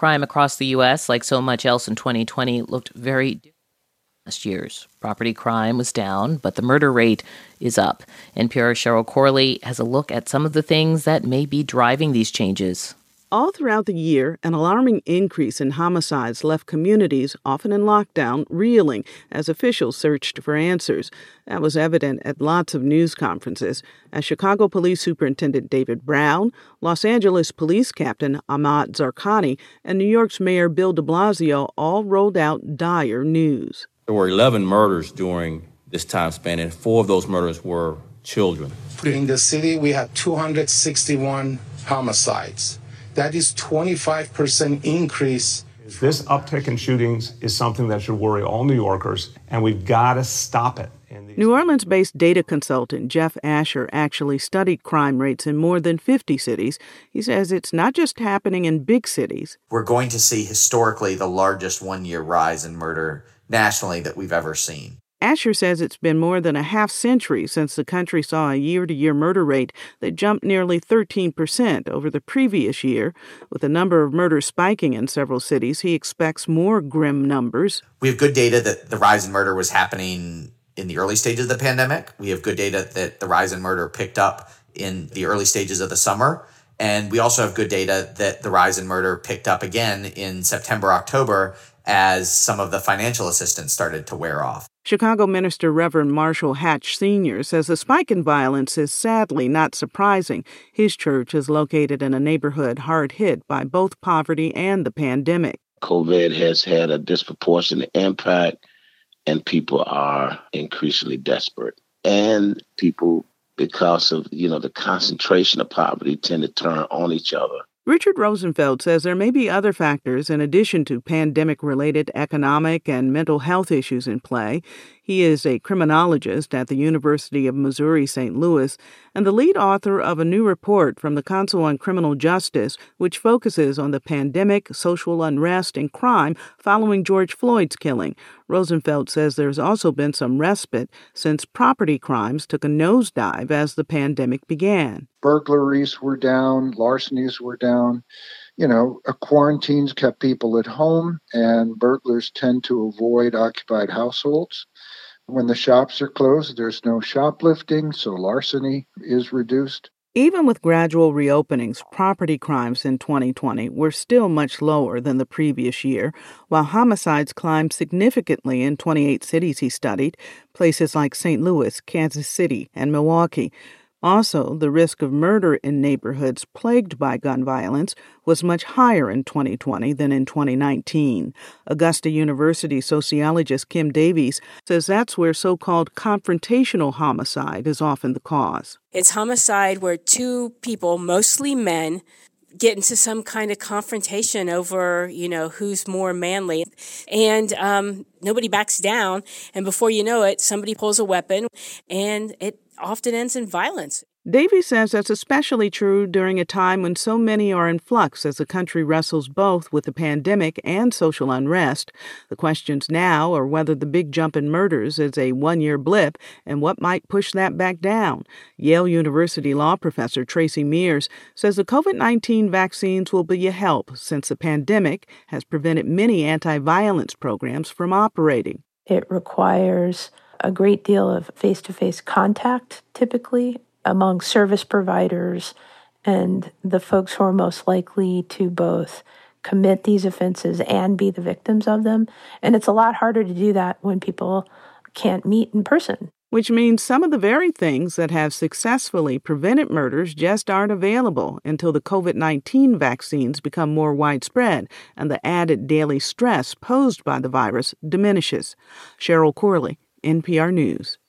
crime across the U.S., like so much else in 2020, looked very different last year's. Property crime was down, but the murder rate is up. NPR's Cheryl Corley has a look at some of the things that may be driving these changes. All throughout the year, an alarming increase in homicides left communities, often in lockdown, reeling as officials searched for answers. That was evident at lots of news conferences as Chicago Police Superintendent David Brown, Los Angeles Police Captain Ahmad Zarqani, and New York's Mayor Bill de Blasio all rolled out dire news. There were 11 murders during this time span, and 4 of those murders were children. In the city, we had 261 homicides. That is 25% increase. This uptick in shootings is something that should worry all New Yorkers, and we've got to stop it. New Orleans-based data consultant Jeff Asher actually studied crime rates in more than 50 cities. He says it's not just happening in big cities. We're going to see historically the largest one-year rise in murder nationally that we've ever seen. Asher says it's been more than a half century since the country saw a year-to-year murder rate that jumped nearly 13% over the previous year. With the number of murders spiking in several cities, he expects more grim numbers. We have good data that the rise in murder was happening in the early stages of the pandemic. We have good data that the rise in murder picked up in the early stages of the summer. And we also have good data that the rise in murder picked up again in September, October, as some of the financial assistance started to wear off. Chicago Minister Reverend Marshall Hatch Sr. says the spike in violence is sadly not surprising. His church is located in a neighborhood hard hit by both poverty and the pandemic. COVID has had a disproportionate impact, and people are increasingly desperate. And people, because of, the concentration of poverty, tend to turn on each other. Richard Rosenfeld says there may be other factors in addition to pandemic-related economic and mental health issues in play. He is a criminologist at the University of Missouri-St. Louis and the lead author of a new report from the Council on Criminal Justice, which focuses on the pandemic, social unrest, and crime following George Floyd's killing. Rosenfeld says there's also been some respite since property crimes took a nosedive as the pandemic began. Burglaries were down, larcenies were down. Quarantines kept people at home, and burglars tend to avoid occupied households. When the shops are closed, there's no shoplifting, so larceny is reduced. Even with gradual reopenings, property crimes in 2020 were still much lower than the previous year, while homicides climbed significantly in 28 cities he studied, places like St. Louis, Kansas City, and Milwaukee. Also, the risk of murder in neighborhoods plagued by gun violence was much higher in 2020 than in 2019. Augusta University sociologist Kim Davies says that's where so-called confrontational homicide is often the cause. It's homicide where two people, mostly men, get into some kind of confrontation over, who's more manly. And nobody backs down. And before you know it, somebody pulls a weapon, and it often ends in violence. Davies says that's especially true during a time when so many are in flux as the country wrestles both with the pandemic and social unrest. The questions now are whether the big jump in murders is a one-year blip and what might push that back down. Yale University law professor Tracy Mears says the COVID-19 vaccines will be a help since the pandemic has prevented many anti-violence programs from operating. It requires a great deal of face-to-face contact, typically, among service providers and the folks who are most likely to both commit these offenses and be the victims of them. And it's a lot harder to do that when people can't meet in person. Which means some of the very things that have successfully prevented murders just aren't available until the COVID-19 vaccines become more widespread and the added daily stress posed by the virus diminishes. Cheryl Corley, NPR News.